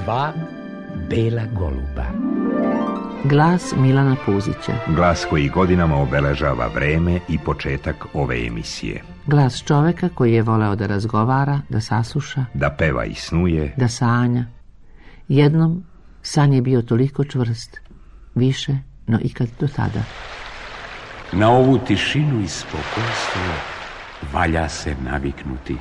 Dva bela goluba. Glas Milana Puzića. Glas koji godinama obeležava vreme i početak ove emisije. Glas čoveka koji je voleo da razgovara, da sasluša, da peva i snuje, da sanja. Jednom san je bio toliko čvrst, više no ikad do tada. Na ovu tišinu i spokojstvo valja se naviknuti.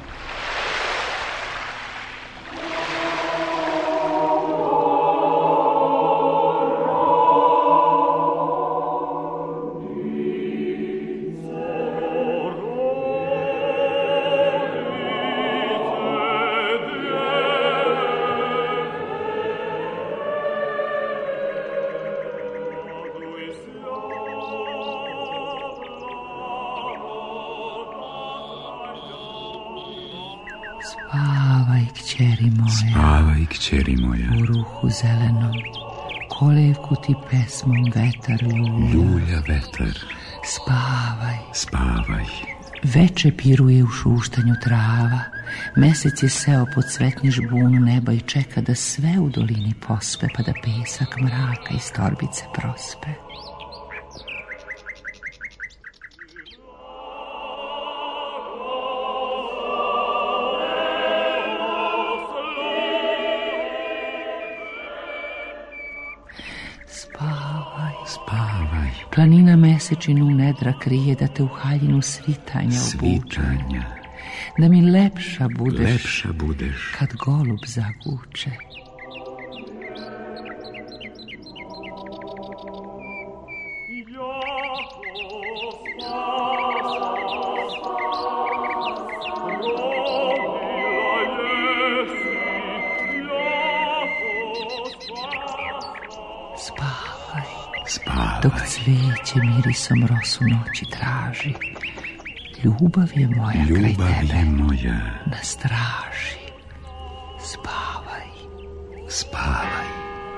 Spavaj, kćeri moja, spavaj, kćeri moja, u ruhu zelenom, kolevku ti pesmom vetar ljulja. Ljulja vetar. Spavaj, spavaj. Veče piruje u šuštanju trava, mesec je seo pod cvetni žbunu neba i čeka da sve u dolini pospe, pa da pesak mraka iz torbice prospe. Spavaj, spavaj. Planina mesečinu u nedra krije, da te u haljinu svitanja obuče. Da mi lepša budeš kad golub zaguče. Spavaj. Dok cvijeće mirisom rosu noći traži, ljubav je moja kraj tebe, na straži. Spavaj, spavaj.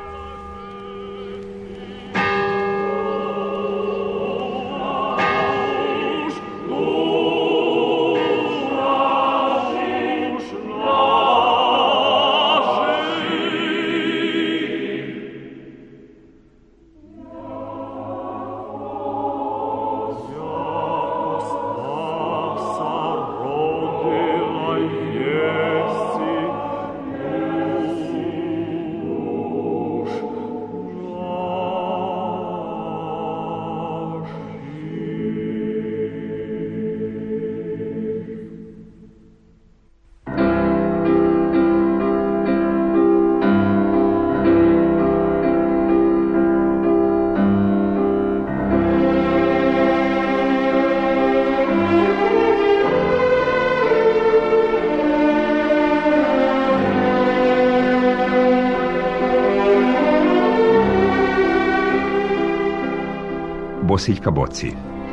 Bosiljka Boci.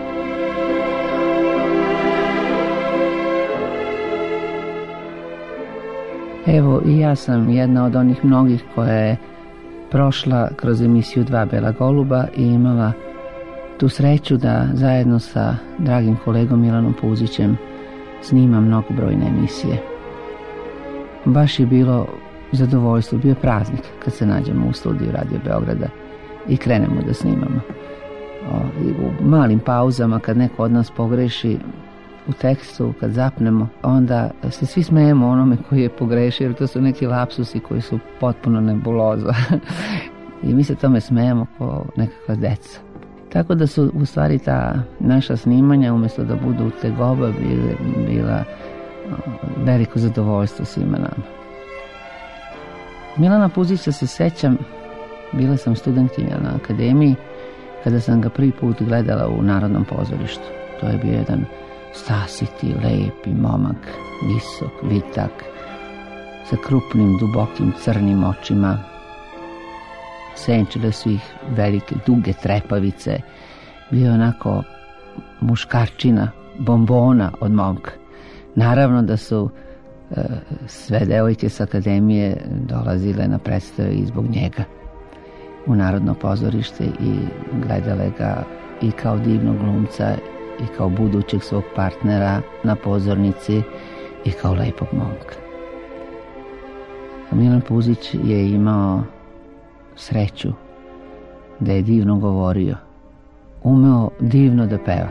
Evo, i ja sam jedna od onih mnogih koja je prošla kroz emisiju Dva bela goluba i imala tu sreću da zajedno sa dragim kolegom Milanom Puzićem snimam mnogobrojne emisije. Baš je bilo zadovoljstvo, bio je praznik kad se nađemo u studiju Radio Beograda i krenemo da snimamo. U malim pauzama kad neko od nas pogreši u tekstu, kad zapnemo, onda se svi smejemo onome koji je pogrešio, jer to su neki lapsusi koji su potpuno nebuloza i mi se tome smejemo kao nekakva deca. Tako da su u stvari ta naša snimanja, umjesto da budu tegoba, bila veliko zadovoljstvo svima nama. Milana Puzića se sećam, bila sam studentkinja na akademiji kada sam ga prvi put gledala u Narodnom pozorištu. To je bio jedan stasiti, lepi momak, visok, vitak, sa krupnim, dubokim, crnim očima. Senčile su ih velike, duge trepavice. Bio je onako muškarčina, bombona od momka. Naravno da su sve devojke s akademije dolazile na predstave i zbog njega u Narodno pozorište i gledale ga i kao divnog glumca i kao budućeg svog partnera na pozornici i kao lepog momka. Milan Puzić je imao sreću da je divno govorio, umeo divno da peva.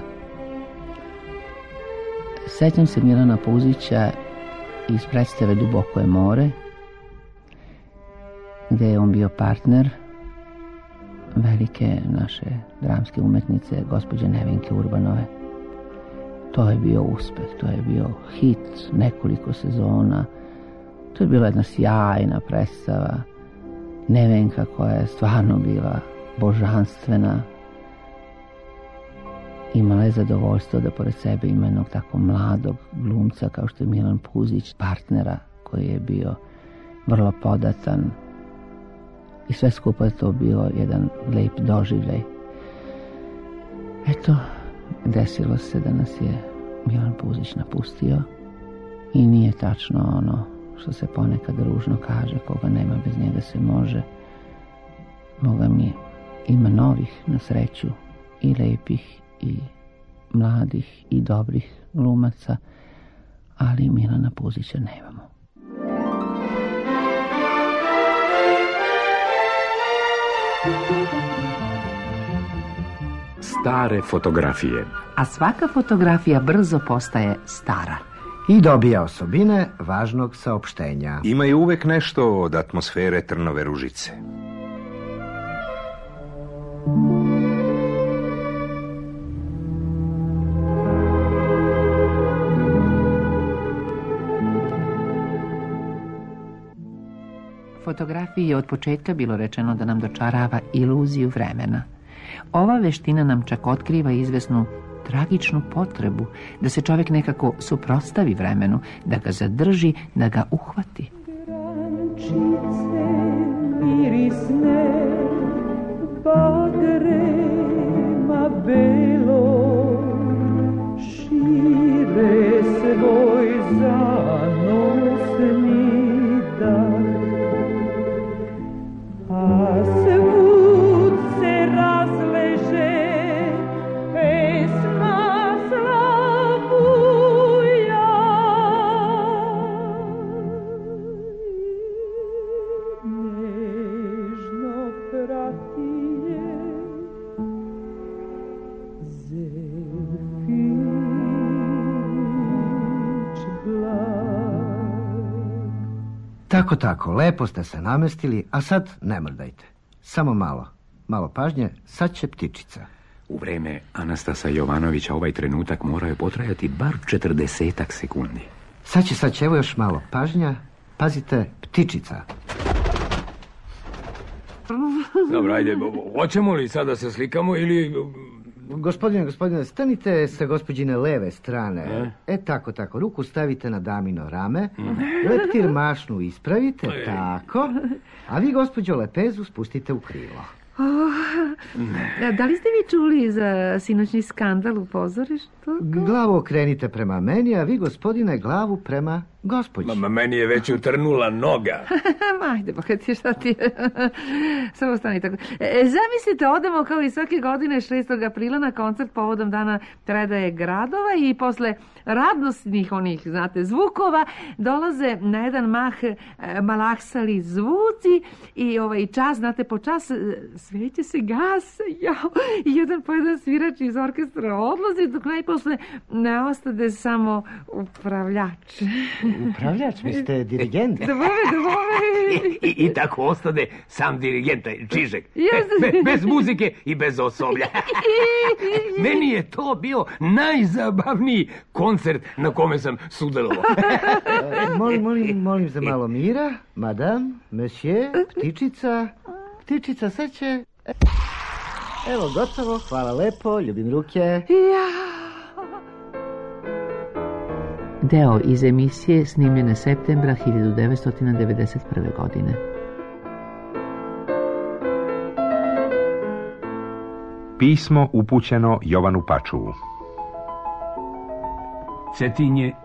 Sećam se Milana Puzića iz predstave Duboko je more, gde je on bio partner velike naše dramske umetnice, gospođe Nevenke Urbanove. To je bio uspeh, to je bio hit nekoliko sezona. To je bila jedna sjajna predstava. Nevenka koja je stvarno bila božanstvena. Imala je zadovoljstvo da pored sebe ima jednog tako mladog glumca kao što je Milan Puzić, partnera koji je bio vrlo podatan. I sve skupo je to bilo jedan lep doživljaj. Eto, desilo se da nas je Milan Puzić napustio i nije tačno ono što se ponekad ružno kaže, koga nema bez njega se može. Boga mi, ima novih na sreću i lepih i mladih i dobrih glumaca, ali Milana Puzića nemamo. Stare fotografije. A svaka fotografija brzo postaje stara. I dobija osobine važnog saopštenja. Imaju uvek nešto od atmosfere Trnove Ružice. Fotografiji je od početka bilo rečeno da nam dočarava iluziju vremena. Ova veština nam čak otkriva izvesnu tragičnu potrebu da se čovjek nekako suprotstavi vremenu, da ga zadrži, da ga uhvati. Grančice mirisne, bagrema belo, šire svoj zanosni dah, a svud se razleže pesma slavuja. Nežno prati je Zelfić blag. Tako, lepo ste se namestili, a sad ne mrdajte. Samo malo pažnje, sad će ptičica. U vreme Anastasa Jovanovića ovaj trenutak moraju potrajati bar 40 sekundi. Sad će, evo još malo pažnja. Pazite, ptičica. Dobro, ajde, hoćemo li sada se slikamo ili... Gospodine, stanite sa gospođine leve strane. Tako, ruku stavite na damino rame, leptir mašnu ispravite, tako. A vi, gospođo, lepezu spustite u krilo. Da li ste vi čuli za sinoćni skandal u pozorištu? Glavu okrenite prema meni, a vi, gospodine, glavu prema gospođi. Meni je već utrnula noga. Ajde, pa ti šta ti je? Samo stani tako. Zamislite, odemo kao i svake godine 6. aprila na koncert povodom dana predaje gradova i posle radosnih onih, znate, zvukova dolaze na jedan mah malaksali zvuci i čas, znate, po čas sveće se gase, i jedan po jedan svirač iz orkestra odlazi, dok najposle ne ostade samo upravljač. Upravljač, vi ste dirigent. Dvome. I tako ostade sam dirigent, Čižek. Bez muzike i bez osoblja. Meni je to bio najzabavniji koncert na kome sam sudjelovao. Molim za malo mira. Madame, monsieur, ptičica sad će... Evo, gotovo, hvala lepo, ljubim ruke. Deo iz emisije snimljene septembra 1991. godine. Pismo upućeno Jovanu Pačuvu. Cetinje,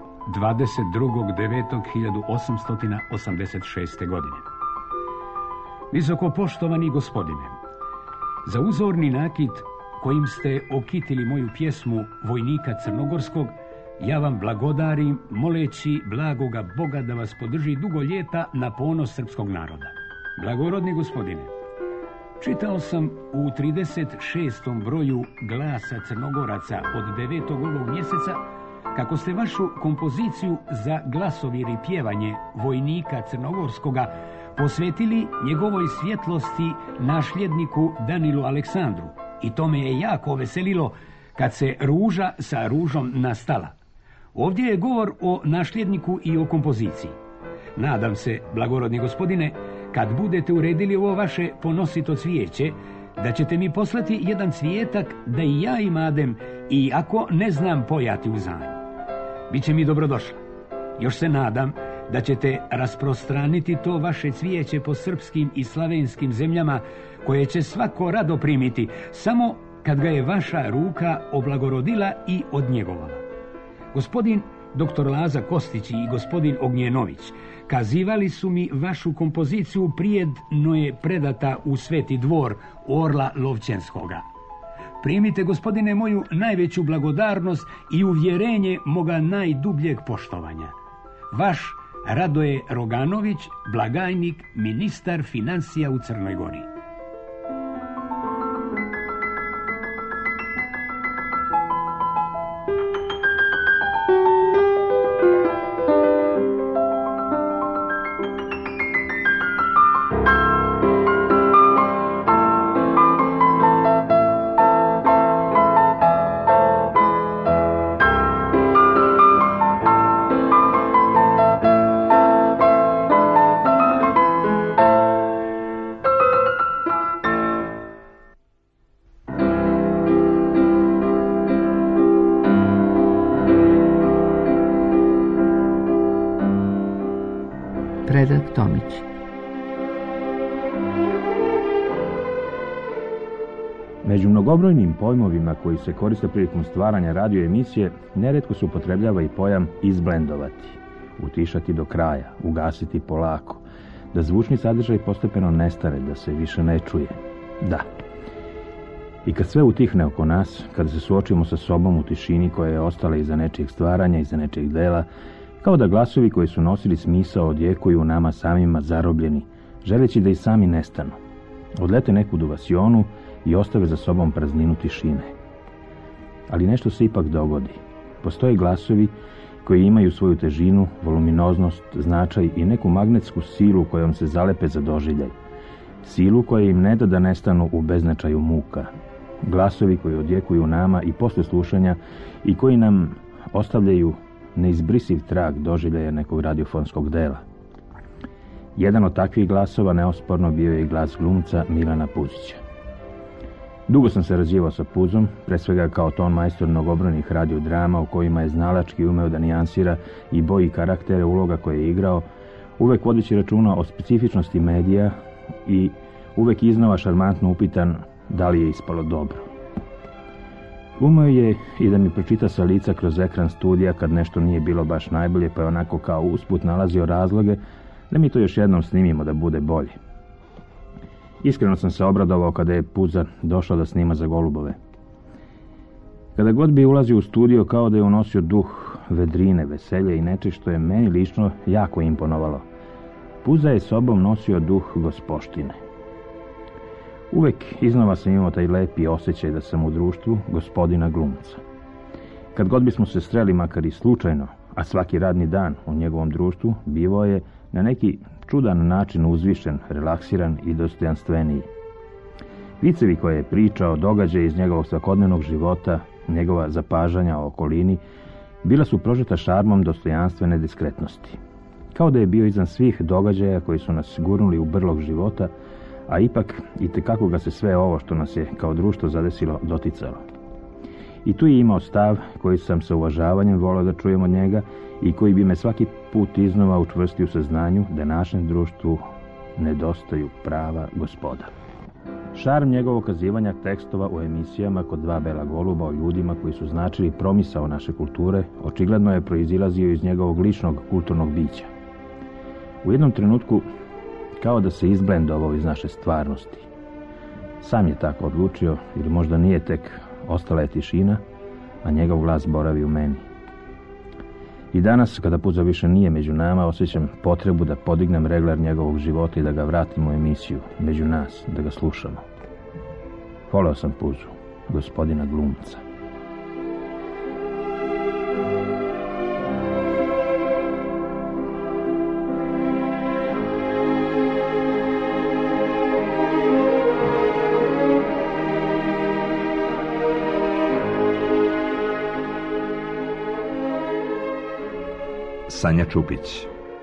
22.9.1886. godine. Visoko poštovani gospodine, za uzorni nakit kojim ste okitili moju pjesmu Vojnika Crnogorskog, ja vam blagodarim, moleći blagoga Boga da vas podrži dugo ljeta na ponos srpskog naroda. Blagorodni gospodine, čitao sam u 36. broju Glasa Crnogoraca od 9. ovog mjeseca kako ste vašu kompoziciju za glasovir i pjevanje vojnika crnogorskoga posvetili njegovoj svjetlosti našljedniku Danilu Aleksandru. I to me je jako veselilo kad se ruža sa ružom nastala. Ovdje je govor o našljedniku i o kompoziciji. Nadam se, blagorodni gospodine, kad budete uredili ovo vaše ponosito cvijeće, da ćete mi poslati jedan cvijetak da i ja imadem, iako ne znam pojati u zanju. Biće mi dobrodošla. Još se nadam da ćete rasprostraniti to vaše cvijeće po srpskim i slavenskim zemljama, koje će svako rado primiti, samo kad ga je vaša ruka oblagorodila i odnjegovala. Gospodin dr. Laza Kostić i gospodin Ognjenović kazivali su mi vašu kompoziciju prijedno je predata u Sveti dvor Orla Lovćenskoga. Primite, gospodine, moju najveću blagodarnost i uvjerenje moga najdubljeg poštovanja. Vaš Radoje Roganović, blagajnik, ministar financija u Crnoj Gori. Predrag Tomić. Među mnogobrojnim pojmovima koji se koriste prilikom stvaranja radio emisije, nerijetko se upotrebljava i pojam izblendovati, utišati do kraja, ugasiti polako, da zvučni sadržaj postepeno nestane, da se više ne čuje. Da. I kad sve utihne oko nas, kada se suočimo sa sobom u tišini koja je ostala iza nečijeg stvaranja, iza nečijeg dela, kao da glasovi koji su nosili smisao odjekuju u nama samima zarobljeni, želeći da i sami nestanu. Odlete nekud u vasionu i ostave za sobom prazninu tišine. Ali nešto se ipak dogodi. Postoje glasovi koji imaju svoju težinu, voluminoznost, značaj i neku magnetsku silu kojom se zalepe za doživljaj. Silu koja im ne da da nestanu u beznačaju muka. Glasovi koji odjekuju u nama i posle slušanja i koji nam ostavljaju neizbrisiv trag doživljaja nekog radiofonskog dela. Jedan od takvih glasova neosporno bio je i glas glumca Milana Puzića. Dugo sam se razivao sa Puzom, pre svega kao ton majstor mnogobrojnih radiodrama u kojima je znalački umeo da nijansira i boji karaktere uloga koje je igrao, uvek vodeći računa o specifičnosti medija i uvek iznova šarmantno upitan da li je ispalo dobro. Umeo je i da mi pročita sa lica kroz ekran studija kad nešto nije bilo baš najbolje, pa je onako kao usput nalazio razloge da mi to još jednom snimimo da bude bolje. Iskreno sam se obradovao kada je Puza došao da snima za Golubove. Kada god bi ulazio u studio, kao da je unosio duh vedrine, veselja i neče što je meni lično jako imponovalo. Puza je sobom nosio duh gospoštine. Uvek iznova sam imao taj lepi osjećaj da sam u društvu gospodina glumca. Kad god bismo se sreli makar i slučajno, a svaki radni dan u njegovom društvu, bivao je na neki čudan način uzvišen, relaksiran i dostojanstveniji. Vicevi koje je pričao, događaje iz njegovog svakodnevnog života, njegova zapažanja o okolini, bila su prožeta šarmom dostojanstvene diskretnosti. Kao da je bio iznad svih događaja koji su nas gurnuli u brlog života, a ipak itekako ga se sve ovo što nas je kao društvo zadesilo doticalo. I tu je imao stav koji sam sa uvažavanjem volio da čujem od njega i koji bi me svaki put iznova učvrstio u saznanju da našem društvu nedostaju prava gospoda. Šarm njegovog kazivanja tekstova u emisijama kod Dva bela goluba o ljudima koji su značili promisao naše kulture očigledno je proizilazio iz njegovog ličnog kulturnog bića. U jednom trenutku kao da se izblendovao iz naše stvarnosti. Sam je tako odlučio, ili možda nije, tek ostala je tišina, a njegov glas boravi u meni. I danas, kada Puzo više nije među nama, osjećam potrebu da podignem regler njegovog života i da ga vratim u emisiju, među nas, da ga slušamo. Voleo sam Puzu, gospodina glumca. Sanja Čupić.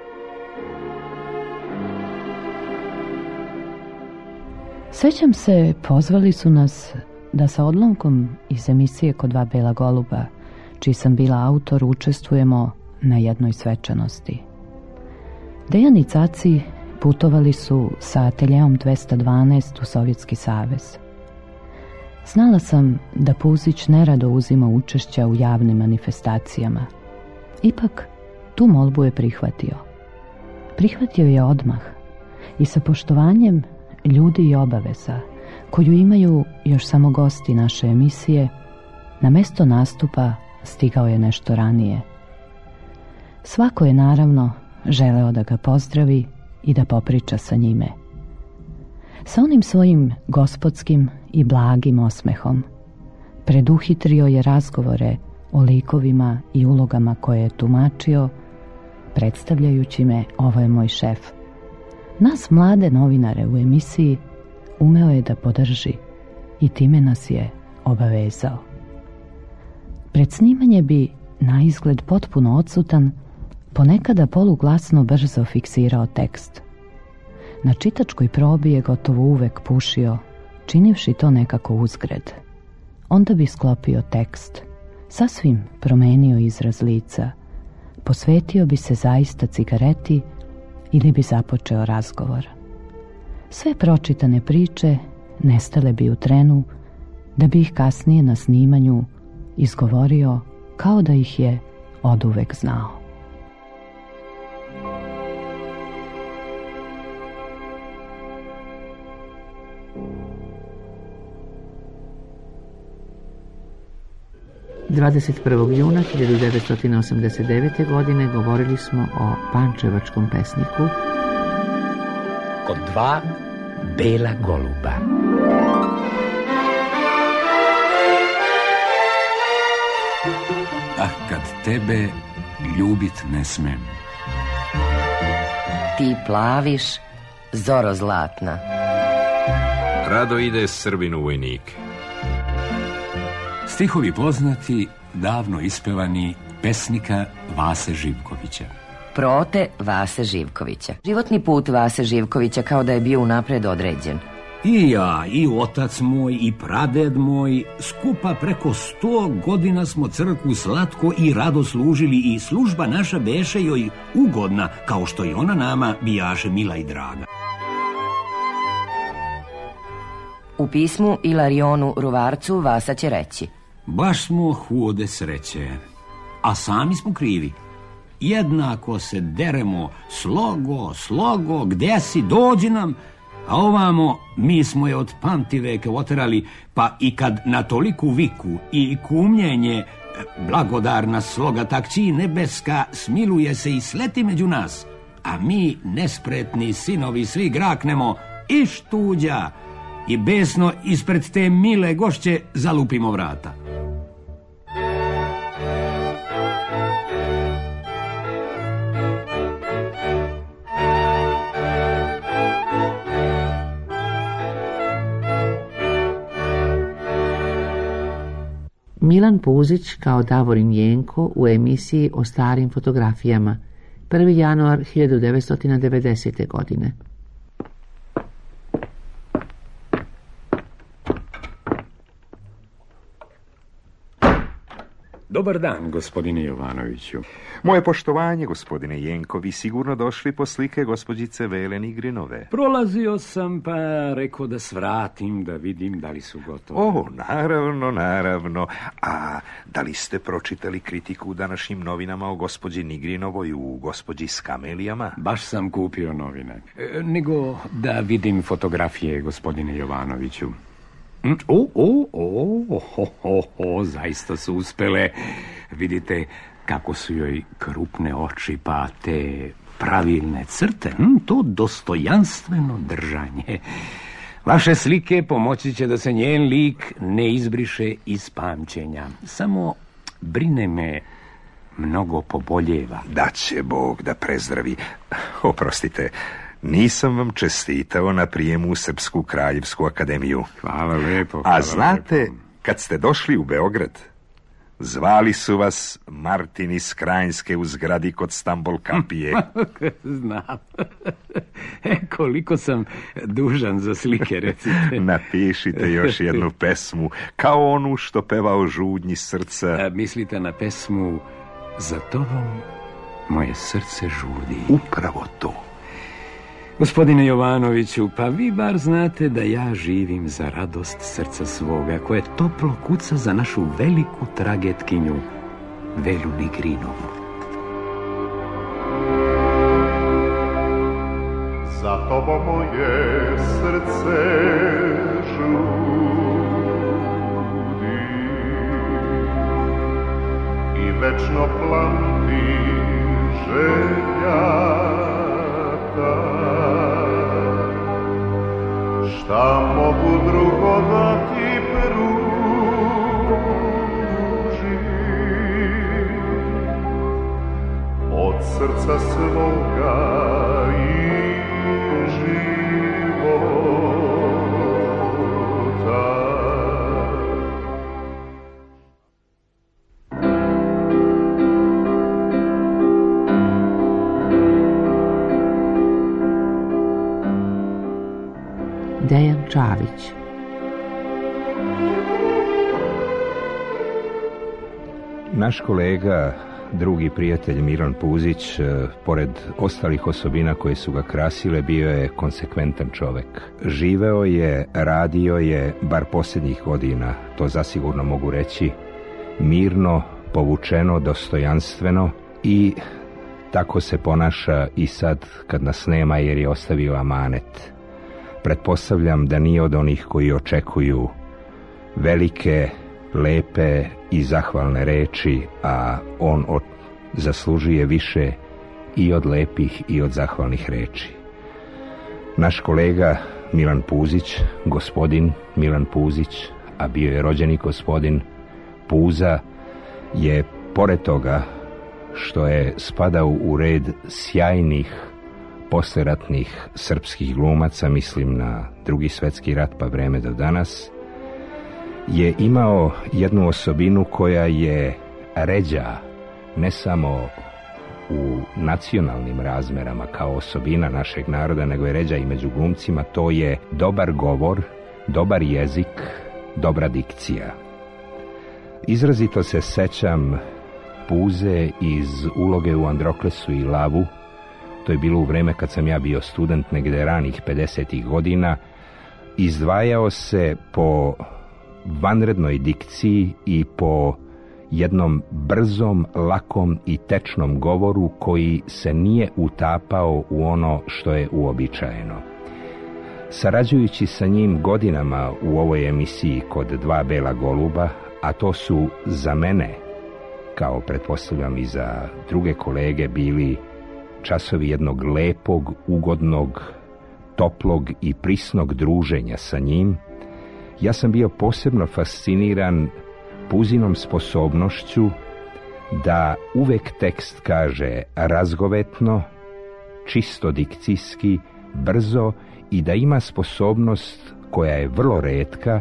Sećam se, pozvali su nas da sa odlomkom iz emisije Kod dva bela goluba, čiji sam bila autor, učestvujemo na jednoj svečanosti. Dejan i Caci putovali su sa ateljeom 212 u Sovjetski savez. Znala sam da Puzić nerado uzima učešća u javnim manifestacijama. Ipak, tu molbu je prihvatio. Prihvatio je odmah i sa poštovanjem ljudi i obaveza, koju imaju još samo gosti naše emisije, na mesto nastupa stigao je nešto ranije. Svako je naravno želeo da ga pozdravi i da popriča sa njime. Sa onim svojim gospodskim i blagim osmehom preduhitrio je razgovore o likovima i ulogama koje je tumačio, predstavljajući me, ovo je moj šef. Nas mlade novinare u emisiji umeo je da podrži i time nas je obavezao. Pred snimanje bi, na izgled potpuno odsutan, ponekada poluglasno brzo fiksirao tekst. Na čitačkoj probi je gotovo uvek pušio, činivši to nekako uzgred. Onda bi sklopio tekst, sasvim promenio izraz lica, posvetio bi se zaista cigareti ili bi započeo razgovor. Sve pročitane priče nestale bi u trenu, da bi ih kasnije na snimanju izgovorio kao da ih je oduvek znao. – 21. juna 1989. godine govorili smo o pančevačkom pesniku Kod dva bela goluba. Ah, kad tebe ljubit ne smem. Ti plaviš, zoro zlatna. Rado ide Srbinu vojnike. Stihovi poznati, davno ispevani, pesnika Vase Živkovića. Prote Vase Živkovića. Životni put Vase Živkovića kao da je bio unapred određen. I ja, i otac moj, i praded moj, skupa preko 100 godina smo crkvu slatko i rado služili i služba naša beše joj ugodna, kao što i ona nama bijaše mila i draga. U pismu Ilarionu Ruvarcu Vasa će reći: baš smo huode sreće, a sami smo krivi. Jednako se deremo, slogo, gdje si, dođi nam, a ovamo mi smo je od pamtiveke oterali, pa i kad na toliku viku i kumljenje blagodarna sloga takći nebeska smiluje se i sleti među nas, a mi nespretni sinovi svi graknemo i štuđa i besno ispred te mile gošće zalupimo vrata. Milan Puzić kao Davorin Jenko u emisiji o starim fotografijama, 1. januar 1990. godine. Dobar dan, gospodine Jovanoviću. Moje poštovanje, gospodine Jenko, vi sigurno došli po slike gospođice Vele Nigrinove. Prolazio sam, pa rekao da svratim, da vidim da li su gotovi. O, naravno. A da li ste pročitali kritiku u današnjim novinama o gospođi Nigrinovoj u gospođi s kamelijama? Baš sam kupio novine. Nego da vidim fotografije, gospodine Jovanoviću. Zaista su uspele. Vidite, kako su joj krupne oči, pa te pravilne crte, to dostojanstveno držanje. Vaše slike pomoći će da se njen lik ne izbriše iz pamćenja. Samo brine me, mnogo poboljeva. Da će Bog da prezdravi. Oprostite, nisam vam čestitao na prijemu u Srpsku kraljevsku akademiju. Hvala lepo. A znate, kad ste došli u Beograd, zvali su vas Martin iz Krajinske u zgradi kod Stambol kapije. Znam. Koliko sam dužan za slike, recite. Napišite još jednu pesmu, kao onu što peva o žudnji srca. Mislite na pesmu Za tobom moje srce žudi? Upravo to. Gospodine Jovanoviću, pa vi bar znate da ja živim za radost srca svoga, koje toplo kuca za našu veliku tragetkinju, Velju Nigrinovu. Za tobo moje srce žudi i večno plamti želja. Šta mogu drugo da ti pružim od srca svoga i života. Dejan Čavić. Naš kolega, drugi prijatelj Miran Puzić, pored ostalih osobina koje su ga krasile, bio je konsekventan čovek. Živeo je, radio je, bar posljednjih godina, to zasigurno mogu reći, mirno, povučeno, dostojanstveno i tako se ponaša i sad kad nas nema jer je ostavio amanet. Pretpostavljam da nije od onih koji očekuju velike, lepe i zahvalne reči, a on zaslužuje više i od lepih i od zahvalnih reči. Naš kolega Milan Puzić, gospodin Milan Puzić, a bio je rođeni gospodin Puza, je pored toga što je spadao u red sjajnih posleratnih srpskih glumaca, mislim na Drugi svjetski rat pa vreme do danas, je imao jednu osobinu koja je ređa ne samo u nacionalnim razmerama kao osobina našeg naroda, nego je ređa i među glumcima. To je dobar govor, dobar jezik, dobra dikcija. Izrazito se sećam Puze iz uloge u Androklesu i Lavu. To je bilo u vreme kad sam ja bio student, negde ranih 50. godina. Izdvajao se po vanrednoj dikciji i po jednom brzom, lakom i tečnom govoru koji se nije utapao u ono što je uobičajeno. Sarađujući sa njim godinama u ovoj emisiji kod Dva bela goluba, a to su za mene, kao pretpostavljam i za druge kolege, bili časovi jednog lepog, ugodnog, toplog i prisnog druženja sa njim, ja sam bio posebno fasciniran Puzinom sposobnošću da uvek tekst kaže razgovetno, čisto dikcijski, brzo i da ima sposobnost koja je vrlo retka,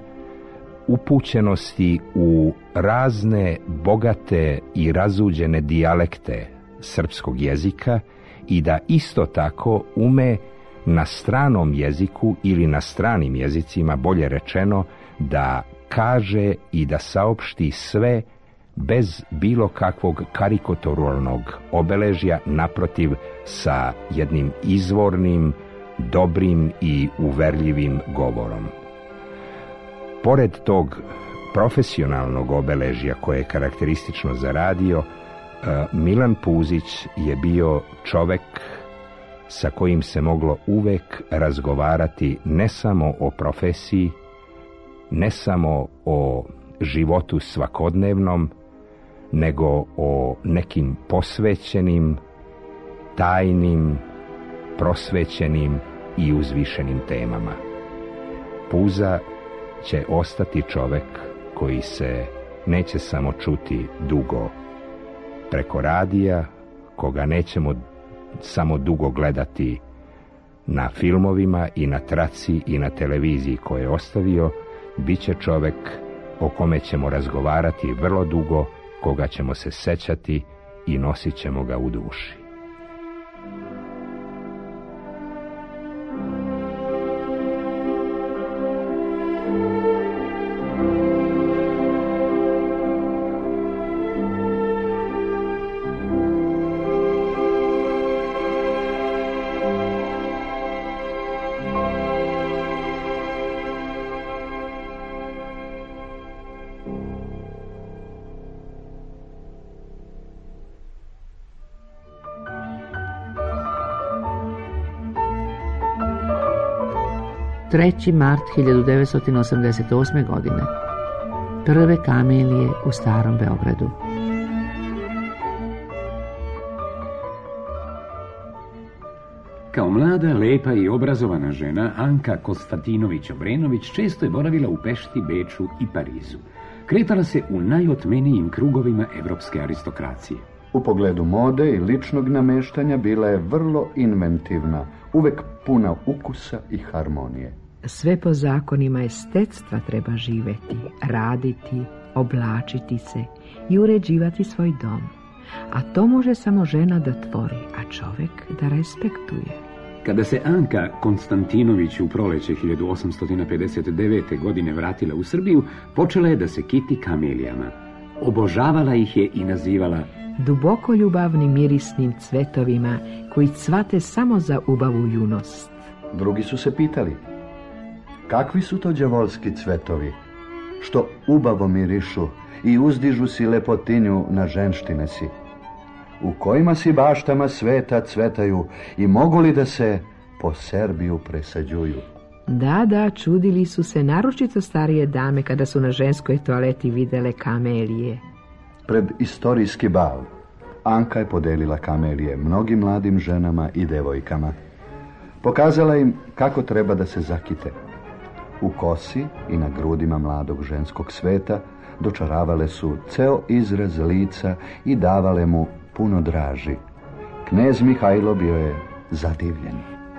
upućenosti u razne bogate i razuđene dijalekte srpskog jezika i da isto tako ume na stranom jeziku ili na stranim jezicima, bolje rečeno, da kaže i da saopšti sve bez bilo kakvog karikaturalnog obeležja, naprotiv sa jednim izvornim, dobrim i uverljivim govorom. Pored tog profesionalnog obeležja koje je karakteristično za radio, Milan Puzić je bio čovek sa kojim se moglo uvek razgovarati ne samo o profesiji, ne samo o životu svakodnevnom, nego o nekim posvećenim, tajnim, prosvećenim i uzvišenim temama. Puza će ostati čovek koji se neće samo čuti dugo preko radija, koga nećemo samo dugo gledati na filmovima i na traci i na televiziji koje je ostavio, bit će čovek o kome ćemo razgovarati vrlo dugo, koga ćemo se sećati i nosit ćemo ga u duši. Treći mart 1988. godine. Prve kamelije u Starom Beogradu. Kao mlada, lepa i obrazovana žena, Anka Konstantinović-Obrenović često je boravila u Pešti, Beču i Parizu. Kretala se u najotmenijim krugovima evropske aristokracije. U pogledu mode i ličnog nameštanja bila je vrlo inventivna, uvek puna ukusa i harmonije. Sve po zakonima estetstva treba živeti, raditi, oblačiti se i uređivati svoj dom. A to može samo žena da tvori, a čovjek da respektuje. Kada se Anka Konstantinović u proleće 1859. godine vratila u Srbiju, počela je da se kiti kamelijama. Obožavala ih je i nazivala duboko ljubavnim mirisnim cvetovima koji cvate samo za ubavu junost. Drugi su se pitali, kakvi su to đavolski cvetovi, što ubavo mirišu i uzdižu si lepotinju na ženštine si? U kojima si baštama sveta cvetaju i mogu li da se po Srbiju presađuju? Da, čudili su se naročito starije dame kada su na ženskoj toaleti videle kamelije. Pred istorijski bal Anka je podelila kamelije mnogim mladim ženama i devojkama. Pokazala im kako treba da se zakite. U kosi i na grudima mladog ženskog sveta dočaravale su ceo izraz lica i davale mu puno draži. Knez Mihajlo bio je zadivljen.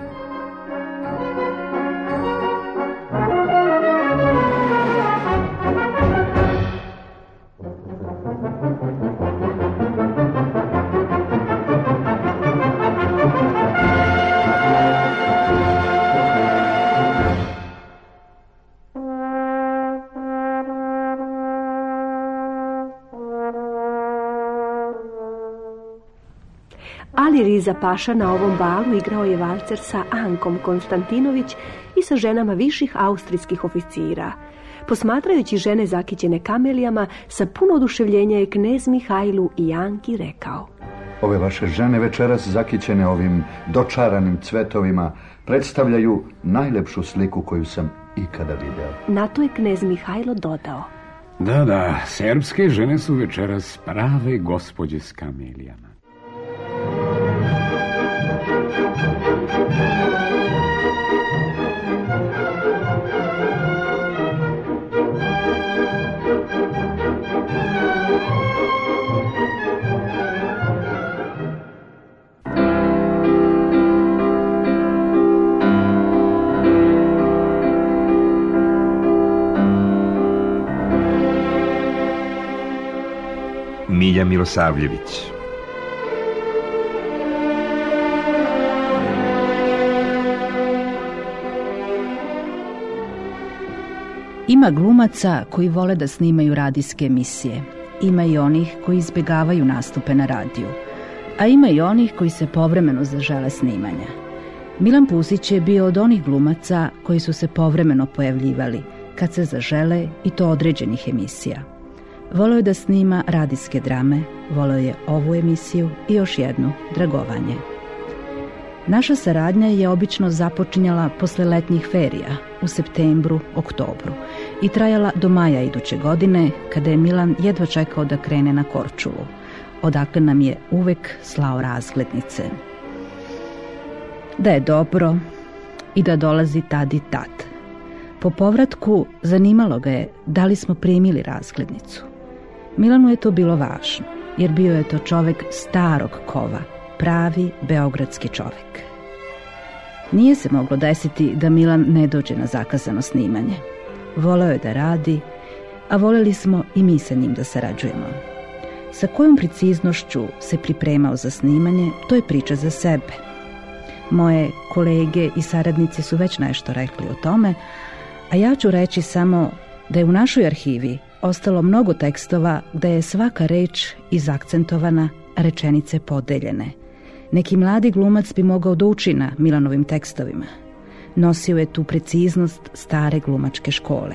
Ali Riza Paša na ovom balu igrao je valcer sa Ankom Konstantinović i sa ženama viših austrijskih oficira. Posmatrajući žene zakićene kamelijama, sa puno oduševljenja je knez Mihajlu i Anki rekao: Ove vaše žene večeras zakićene ovim dočaranim cvetovima predstavljaju najlepšu sliku koju sam ikada video. Na to je knez Mihajlo dodao: Da, serbske žene su večeras prave gospođe s kamelijama. Milja Milosavljević. Ima glumaca koji vole da snimaju radijske emisije. Ima i onih koji izbjegavaju nastupe na radiju. A ima i onih koji se povremeno zažele snimanja. Milan Puzić je bio od onih glumaca koji su se povremeno pojavljivali kad se zažele i to određenih emisija. Voleo je da snima radijske drame, voleo je ovu emisiju i još jednu, Dragovanje. Naša saradnja je obično započinjala posle letnjih ferija, u septembru, oktobru, i trajala do maja iduće godine, kada je Milan jedva čekao da krene na Korčulu, odakle nam je uvek slao razglednice. Da je dobro i da dolazi tad i tad. Po povratku zanimalo ga je da li smo primili razglednicu. Milanu je to bilo važno, jer bio je to čovek starog kova, pravi beogradski čovek. Nije se moglo desiti da Milan ne dođe na zakazano snimanje. Voleo je da radi, a voljeli smo i mi sa njim da sarađujemo. Sa kojom preciznošću se pripremao za snimanje, to je priča za sebe. Moje kolege i saradnici su već nešto rekli o tome, a ja ću reći samo da je u našoj arhivi ostalo mnogo tekstova gde je svaka reč izakcentovana, rečenice podeljene. Neki mladi glumac bi mogao da uči na Milanovim tekstovima. Nosio je tu preciznost stare glumačke škole.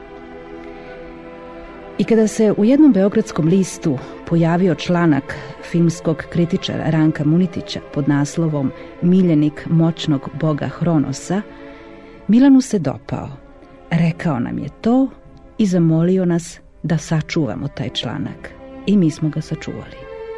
I kada se u jednom beogradskom listu pojavio članak filmskog kritičara Ranka Munitića pod naslovom Miljenik moćnog boga Hronosa, Milanu se dopao. Rekao nam je to i zamolio nas da sačuvamo taj članak. I mi smo ga sačuvali.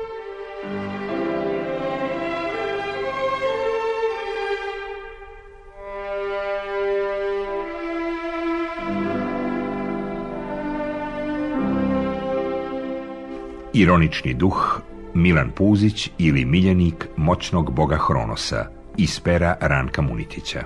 Ironični duh, Milan Puzić ili miljenik moćnog boga Hronosa, iz pera Ranka Munitića.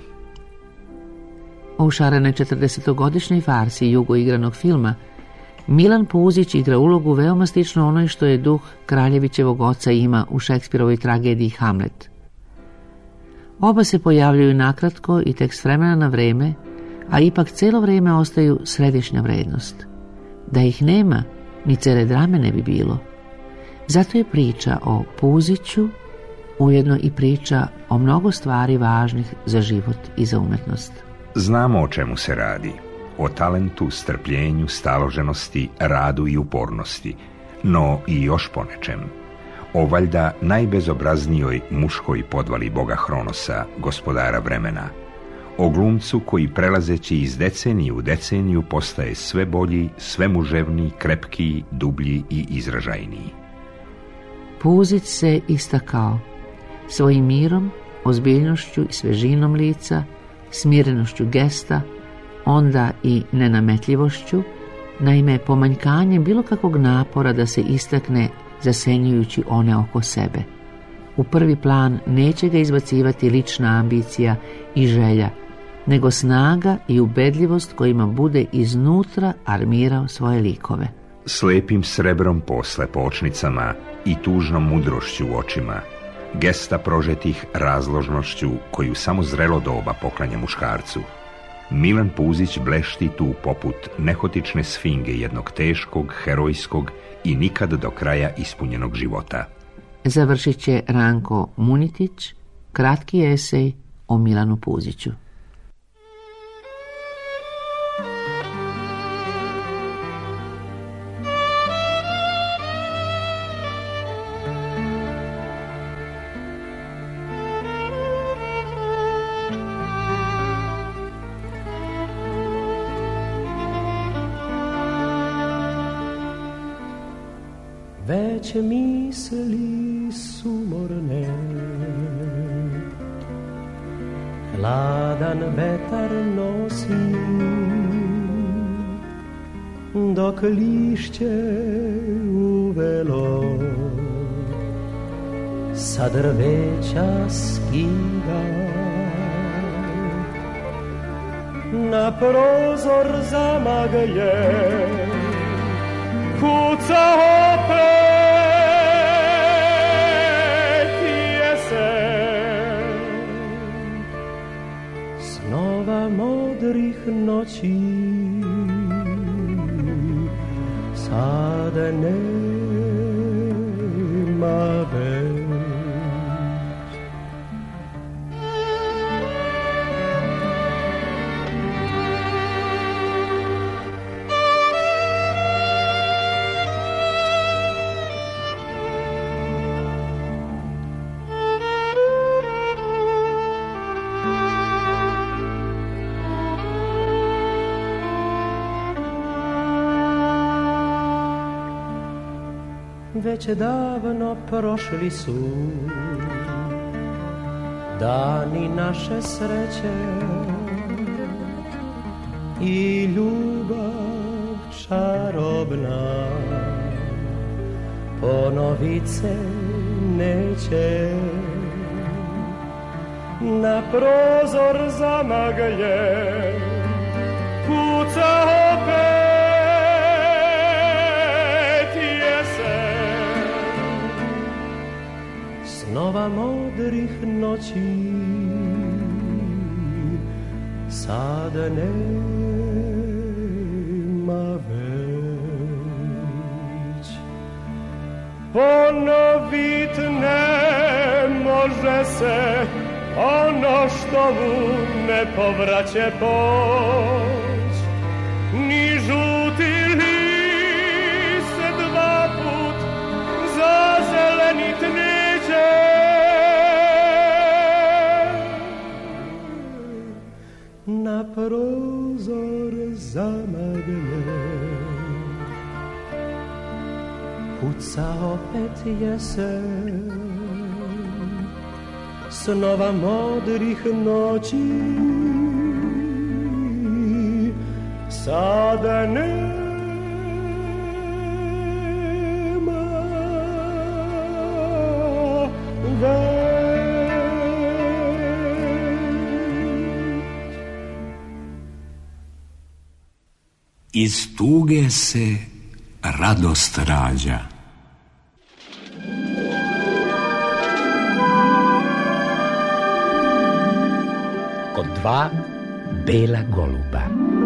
U šarenoj 40-godišnjoj farsi jugoigranog filma Milan Puzić igra ulogu veoma slično onoj što je duh Kraljevićevog oca ima u Šekspirovoj tragediji Hamlet. Oba se pojavljaju nakratko i tek s vremena na vreme, a ipak cijelo vrijeme ostaju središnja vrednost. Da ih nema, ni cele drame ne bi bilo. Zato je priča o Puziću ujedno i priča o mnogo stvari važnih za život i za umetnost. Znamo o čemu se radi. O talentu, strpljenju, staloženosti, radu i upornosti, no i još po nečem. O valjda najbezobraznijoj muškoj podvali boga Hronosa, gospodara vremena. O glumcu koji prelazeći iz decenije u deceniju postaje sve bolji, sve muževniji, krepkiji, dublji i izražajniji. Puzić se istakao svojim mirom, ozbiljnošću i svežinom lica, smirenošću gesta, onda i nenametljivošću, naime pomanjkanjem bilo kakvog napora da se istakne zasenjujući one oko sebe. U prvi plan neće ga izbacivati lična ambicija i želja, nego snaga i ubedljivost kojima bude iznutra armirao svoje likove. Slepim srebrom posle po očnicama i tužnom mudrošću u očima, gesta prožetih razložnošću koju samo zrelo doba poklanja muškarcu, Milan Puzić blešti tu poput nehotične sfinge jednog teškog, herojskog i nikad do kraja ispunjenog života. Završit će Ranko Munitić kratki esej o Milanu Puziću. Već misli sumorne, hladan vetar nosi, dok lišće uvelo sa drveća skida. Na prozor zamaglje kuca opet jesen, snova modrih noći sad nema već. već davno prošli su dani naše sreće i ljubav čarobna ponovit se neće. Na prozor zamagljen kuca opet jesen, snova modrih noći sad nema već. Ponovit ne može se ono što mu ne povraće poć, ni žuti list dva put zazelenit neće. Na prozor zamagljen kuca opet jesen, snova modrih noći sada nema već. Iz tuge se radost rađa. Kod dva bela goluba.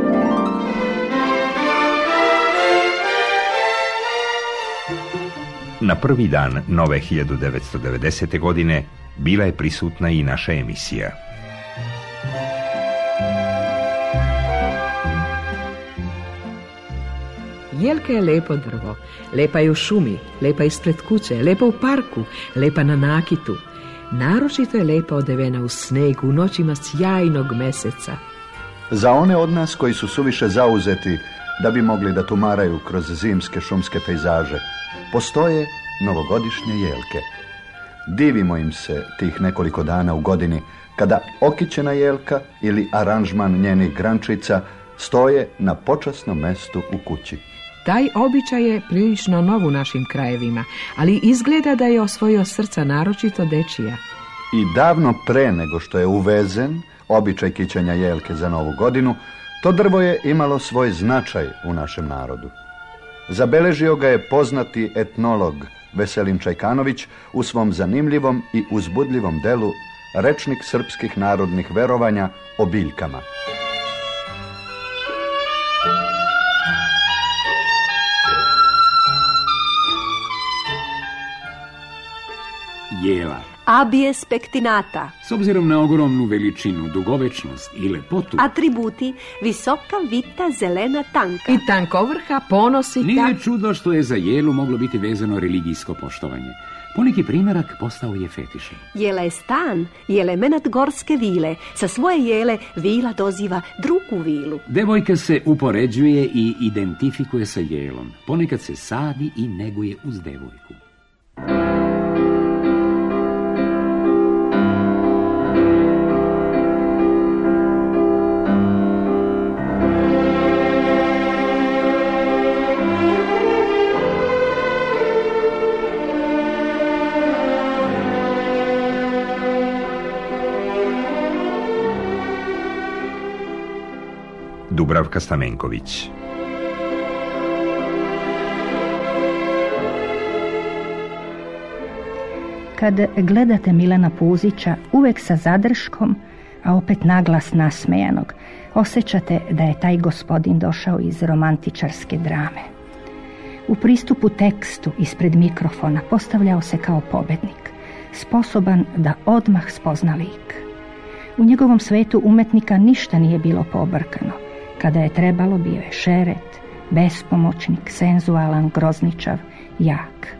Na prvi dan nove 1990. godine bila je prisutna i naša emisija. Jelka je lepo drvo, lepa je u šumi, lepa ispred kuće, lepa u parku, lepa na nakitu. Naročito je lepa odevena u snegu u noćima sjajnog meseca. Za one od nas koji su suviše zauzeti da bi mogli da tumaraju kroz zimske šumske pejzaže, postoje novogodišnje jelke. Divimo im se tih nekoliko dana u godini kada okićena jelka ili aranžman njenih grančica stoje na počasnom mestu u kući. Taj običaj je prilično nov u našim krajevima, ali izgleda da je osvojio srca naročito dečija. I davno pre nego što je uvezen običaj kićenja jelke za novu godinu, to drvo je imalo svoj značaj u našem narodu. Zabeležio ga je poznati etnolog Veselin Čajkanović u svom zanimljivom i uzbudljivom delu Rečnik srpskih narodnih verovanja o biljkama. Jela. Abies pectinata. S obzirom na ogromnu veličinu, dugovečnost i lepotu. Atributi: visoka, vita, zelena, tanka. I tankovrha, ponos i Nije čudo što je za jelu moglo biti vezano religijsko poštovanje. Poneki primjerak postao je fetišem. Jela je stan i element gorske vile. Sa svoje jele vila doziva drugu vilu. Devojka se upoređuje i identifikuje sa jelom. Ponekad se sadi i neguje uz devojku. Dubravka Stamenković. Kad gledate Milana Puzića, uvek sa zadrškom, a opet naglas nasmejanog, osjećate da je taj gospodin došao iz romantičarske drame. U pristupu tekstu ispred mikrofona postavljao se kao pobednik, sposoban da odmah spozna lik. U njegovom svetu umetnika ništa nije bilo pobrkano. Kada je trebalo, bio je šeret, bespomoćnik, senzualan, grozničav, jak.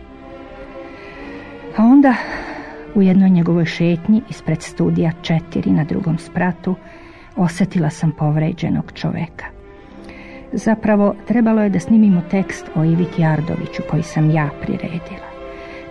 A onda, u jednoj njegovoj šetnji ispred studija 4 na drugom spratu, osjetila sam povređenog čoveka. Zapravo, trebalo je da snimimo tekst o Ivi Kjardoviću koji sam ja priredila.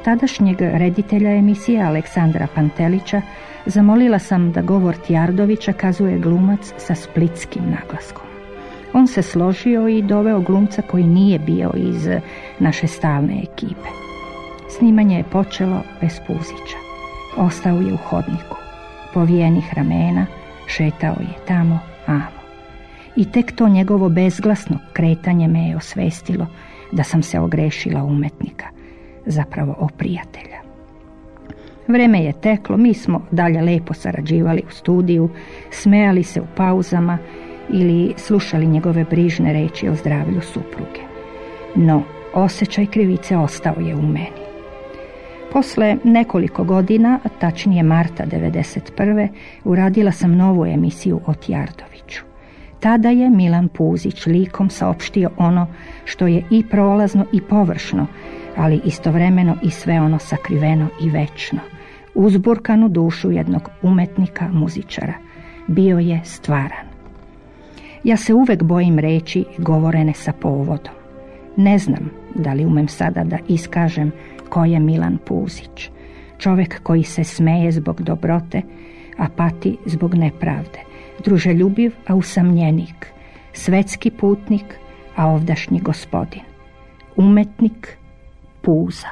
Tadašnjeg reditelja emisije Aleksandra Pantelića zamolila sam da govor Tjardovića kazuje glumac sa splitskim naglaskom. On se složio i doveo glumca koji nije bio iz naše stalne ekipe. Snimanje je počelo bez Puzića. Ostao je u hodniku, povijenih ramena, šetao je tamo, amo. I tek to njegovo bezglasno kretanje me je osvestilo da sam se ogrešila umetnika, zapravo o prijatelja. Vreme je teklo, mi smo dalje lepo sarađivali u studiju, smejali se u pauzama ili slušali njegove brižne reči o zdravlju supruge. No, osjećaj krivice ostao je u meni. Posle nekoliko godina, tačnije marta 1991. uradila sam novu emisiju o Tjardoviću. Tada je Milan Puzić likom saopštio ono što je i prolazno i površno, ali istovremeno i sve ono sakriveno i večno. Uzburkanu dušu jednog umetnika, muzičara. Bio je stvaran. Ja se uvek bojim reči govorene sa povodom. Ne znam da li umem sada da iskažem ko je Milan Puzić. Čovek koji se smeje zbog dobrote, a pati zbog nepravde. Druželjubiv, a usamljenik. Svetski putnik, a ovdašnji gospodin. Umetnik, Puza.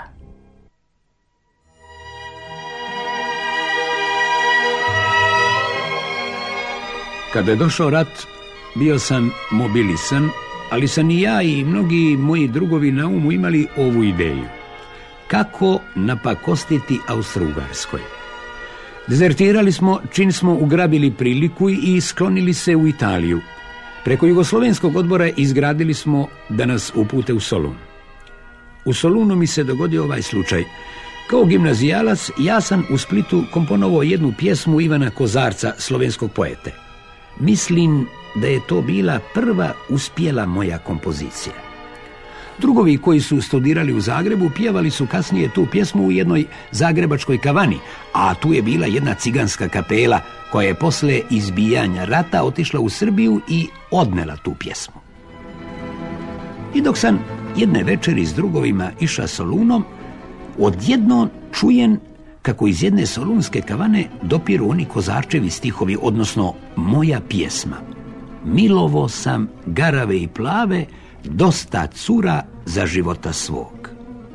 Kada je došao rat, bio sam mobilisan, ali sam i ja i mnogi moji drugovi na umu imali ovu ideju. Kako napakostiti Austro-Ugarskoj? Dezertirali smo čim smo ugrabili priliku i sklonili se u Italiju. Preko Jugoslovenskog odbora izgradili smo da nas upute u Solun. U Solunu mi se dogodio ovaj slučaj. Kao gimnazijalac ja sam u Splitu komponovao jednu pjesmu Ivana Kozarca, slovenskog poete. Mislim da je to bila prva uspjela moja kompozicija. Drugovi koji su studirali u Zagrebu pjevali su kasnije tu pjesmu u jednoj zagrebačkoj kavani, a tu je bila jedna ciganska kapela koja je posle izbijanja rata otišla u Srbiju i odnela tu pjesmu. I dok sam jedne večeri s drugovima iša Solunom, odjednom čujem kako iz jedne solunske kavane dopiru oni Kozarčevi stihovi, odnosno moja pjesma. Milovo sam garave i plave, dosta cura za života svog.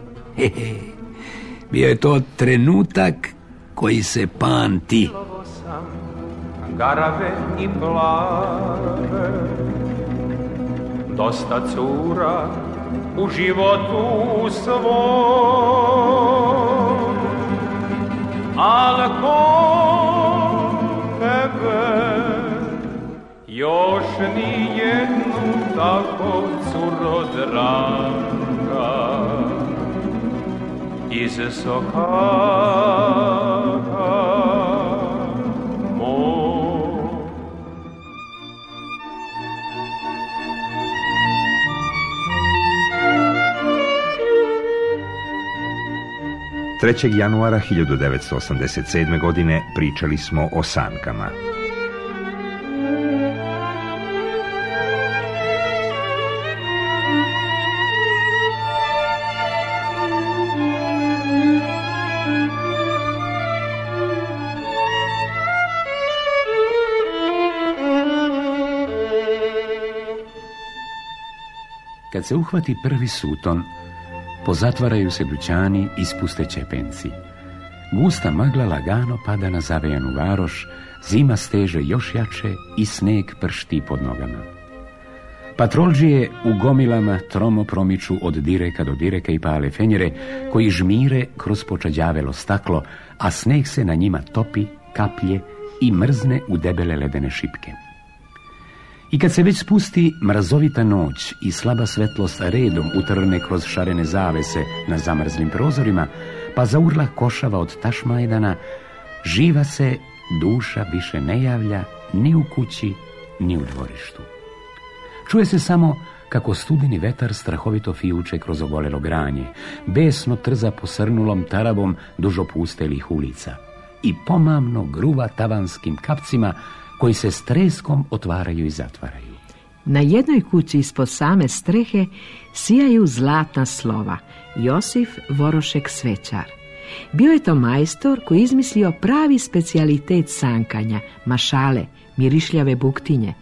Bio je to trenutak koji se pamti. Milovo sam garave i plave, dosta cura u životu svom, al ko tebe još ni jednu tako curo draga iz sokaka moj. 3. januara 1987. godine pričali smo o sankama. Kad se uhvati prvi suton, pozatvaraju se dućani, ispuste čepenci. Gusta magla lagano pada na zavejanu varoš, zima steže još jače i sneg pršti pod nogama. Patrolđije u gomilama tromo promiču od direka do direka i pale fenjere koji žmire kroz počađavelo staklo, a sneg se na njima topi, kaplje i mrzne u debele ledene šipke. I kad se već spusti mrazovita noć i slaba svetlost redom utrne kroz šarene zavese na zamrzlim prozorima, pa zaurla košava od tašmajdana, živa se duša više ne javlja ni u kući, ni u dvorištu. Čuje se samo kako studeni vetar strahovito fijuče kroz ogolelo granje, besno trza posrnulom taravom duž opustelih ulica i pomamno gruva tavanskim kapcima koji se s treskom otvaraju i zatvaraju. Na jednoj kući ispod same strehe sijaju zlatna slova Josif Vorošek Svećar. Bio je to majstor koji izmislio pravi specijalitet sankanja, mašale, mirišljave buktinje.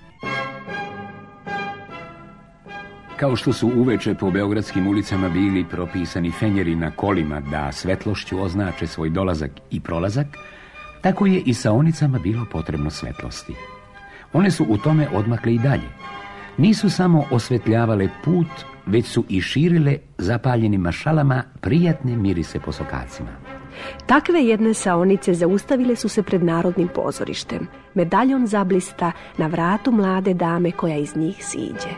Kao što su uveče po beogradskim ulicama bili propisani fenjeri na kolima da svetlošću označe svoj dolazak i prolazak, tako je i saonicama bilo potrebno svetlosti. One su u tome odmakle i dalje. Nisu samo osvetljavale put, već su i širile zapaljenim mašalama prijatne mirise po sokacima. Takve jedne saonice zaustavile su se pred Narodnim pozorištem. Medaljon zablista na vratu mlade dame koja iz njih siđe.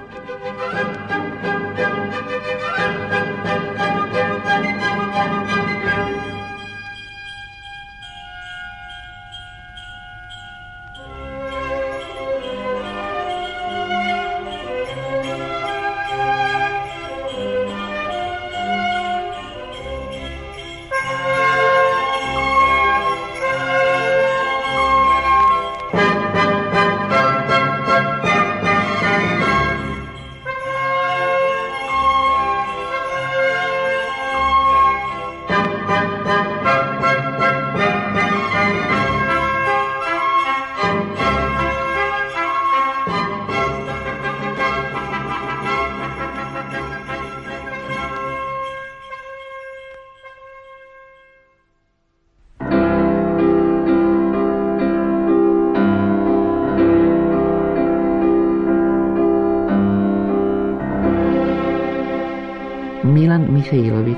Milan Mihajlović.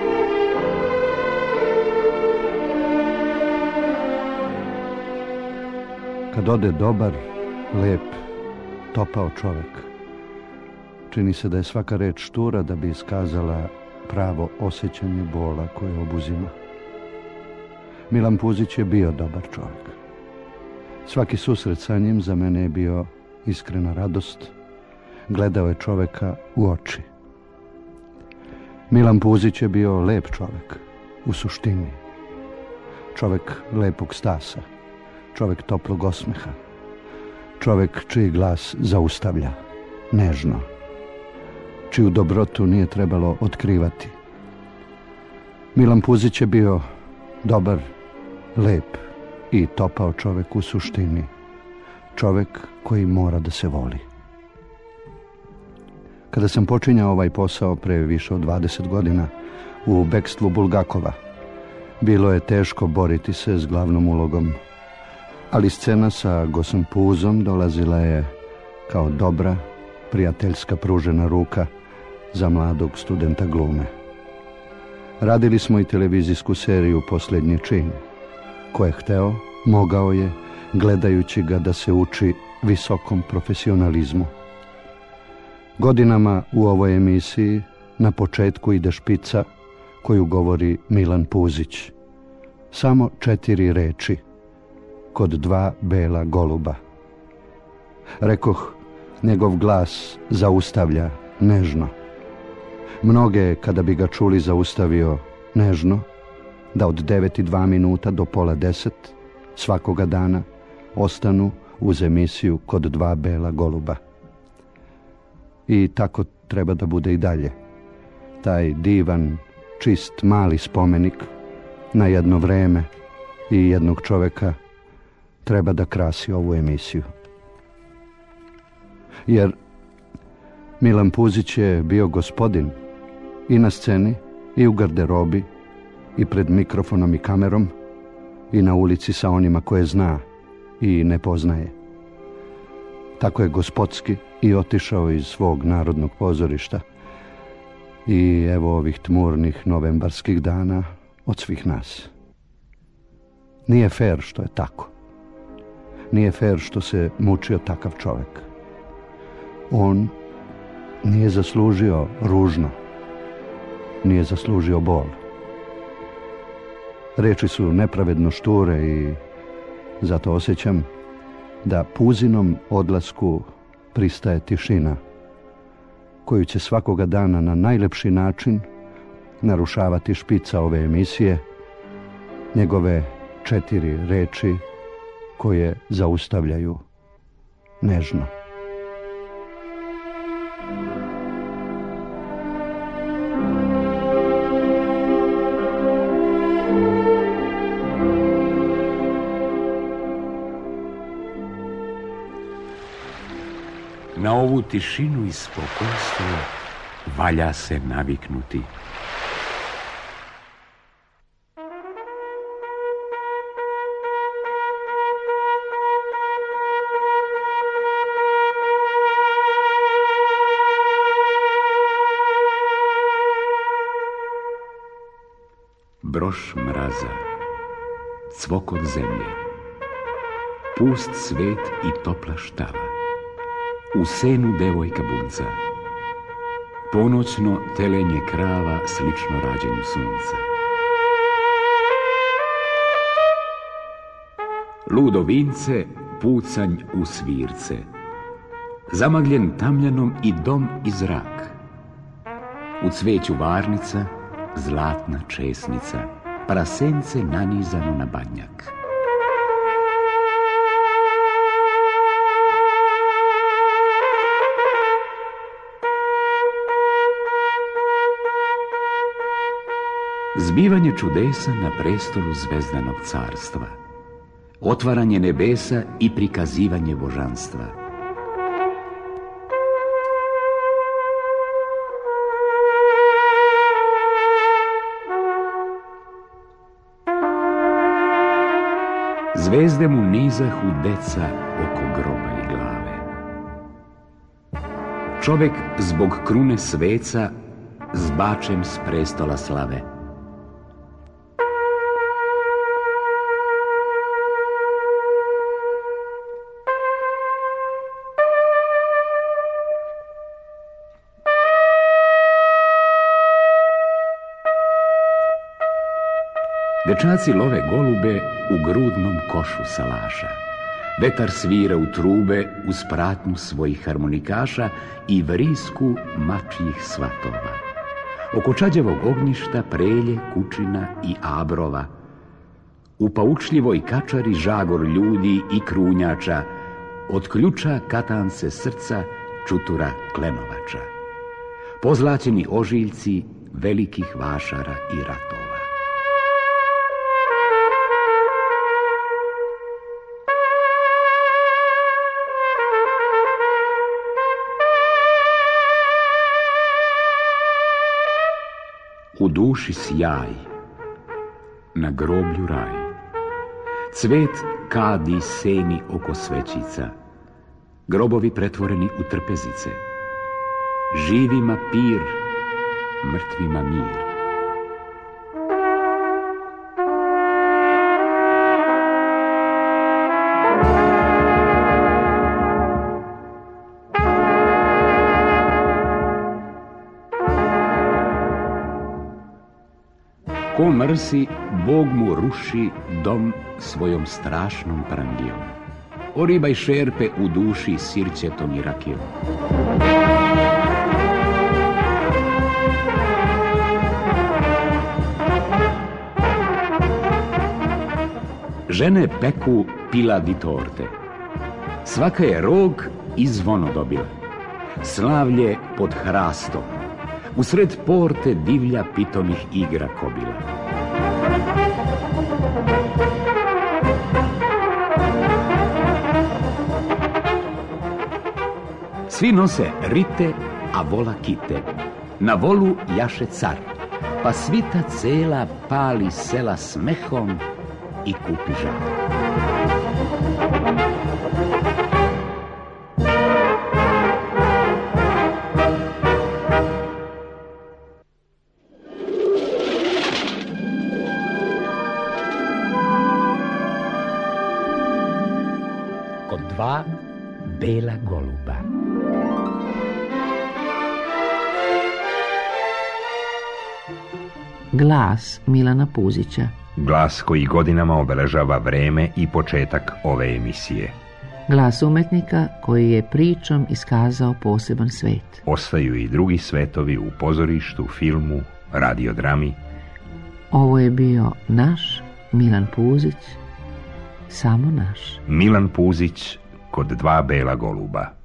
Kad ode dobar, lep, topao čovek, čini se da je svaka reč štura da bi iskazala pravo osjećanje bola koje obuzima. Milan Puzić je bio dobar čovek. Svaki susret sa njim za mene je bio iskrena radost. Gledao je čoveka u oči. Milan Puzić je bio lep čovek, u suštini. Čovek lepog stasa, čovek toplog osmeha, čovek čiji glas zaustavlja, nežno, čiju dobrotu nije trebalo otkrivati. Milan Puzić je bio dobar, lep i topao čovek u suštini, čovek koji mora da se voli. Kada sam počinjao ovaj posao pre više od 20 godina u bekstvu Bulgakova, bilo je teško boriti se s glavnom ulogom, ali scena sa Gosom Puzom dolazila je kao dobra, prijateljska pružena ruka za mladog studenta glume. Radili smo i televizijsku seriju Posljednji čin. Ko je hteo, mogao je, gledajući ga, da se uči visokom profesionalizmu. Godinama u ovoj emisiji na početku ide špica koju govori Milan Puzić. Samo 4 reči kod 2 bela goluba. Rekoh, njegov glas zaustavlja nežno. Mnoge, kada bi ga čuli, zaustavio nežno, da od 9:02 do 9:30 svakoga dana ostanu uz emisiju kod 2 bela goluba. I tako treba da bude i dalje. Taj divan, čist, mali spomenik na jedno vreme i jednog čoveka treba da krasi ovu emisiju. Jer Milan Puzić je bio gospodin i na sceni, i u garderobi, i pred mikrofonom i kamerom, i na ulici sa onima koje zna i ne poznaje. Tako je gospodski i otišao iz svog Narodnog pozorišta. I evo ovih tmurnih novembarskih dana od svih nas. Nije fer što je tako. Nije fer što se mučio takav čovek. On nije zaslužio ružno. Nije zaslužio bol. Reči su nepravedno šture i zato osjećam da Puzinom odlasku pristaje tišina, koju će svakoga dana na najlepši način narušavati špica ove emisije, njegove 4 reči koje zaustavljaju nežno. Na ovu tišinu i spokojstvo valja se naviknuti. Broš mraza, cvokot zemlje, pust svet i topla štala, u senu devojka bunca, ponoćno telenje krava slično rađenju sunca. Ludo vince, pucanj u svirce, zamagljen tamljanom i dom i zrak, u cveću varnica, zlatna česnica, prasence nanizano na badnjak. Zbivanje čudesa na prestolu zvezdanog carstva, otvaranje nebesa i prikazivanje božanstva. Zvezde mu nizahu deca oko groba i glave. Čovek zbog krune sveca zbačen s prestola slave. Dečaci love golube u grudnom košu salaša. Vetar svira u trube uz pratnju svojih harmonikaša i vrisku mačjih svatova. Oko čađavog ognjišta prelje, kučina i abrova. U paučljivoj kačari žagor ljudi i krunjača, od ključa katance srca, čutura klenovača. Pozlaćeni ožiljci velikih vašara i ratova. U duši sjaj, na groblju raj, cvet kadi seni oko svećica, grobovi pretvoreni u trpezice, živima pir, mrtvima mir. Ko mrsi, Bog mu ruši dom svojom strašnom prangijom. Oribaj šerpe u duši sirćetom i rakijom. Žene peku piladi torte. Svaka je rog i zvono dobila. Slavlje pod hrastom. Usred porte divlja pitomih igra kobila. Svi nose rite, a vola kite. Na volu jaše car, pa svita cela pali sela smehom i kupi žar. Kod dva bela goluba. Glas Milana Puzića. Glas koji godinama obeležava vreme i početak ove emisije. Glas umetnika koji je pričom iskazao poseban svet. Ostaju i drugi svetovi u pozorištu, filmu, radiodrami. Ovo je bio naš Milan Puzić, samo naš. Milan Puzić kod dva bela goluba.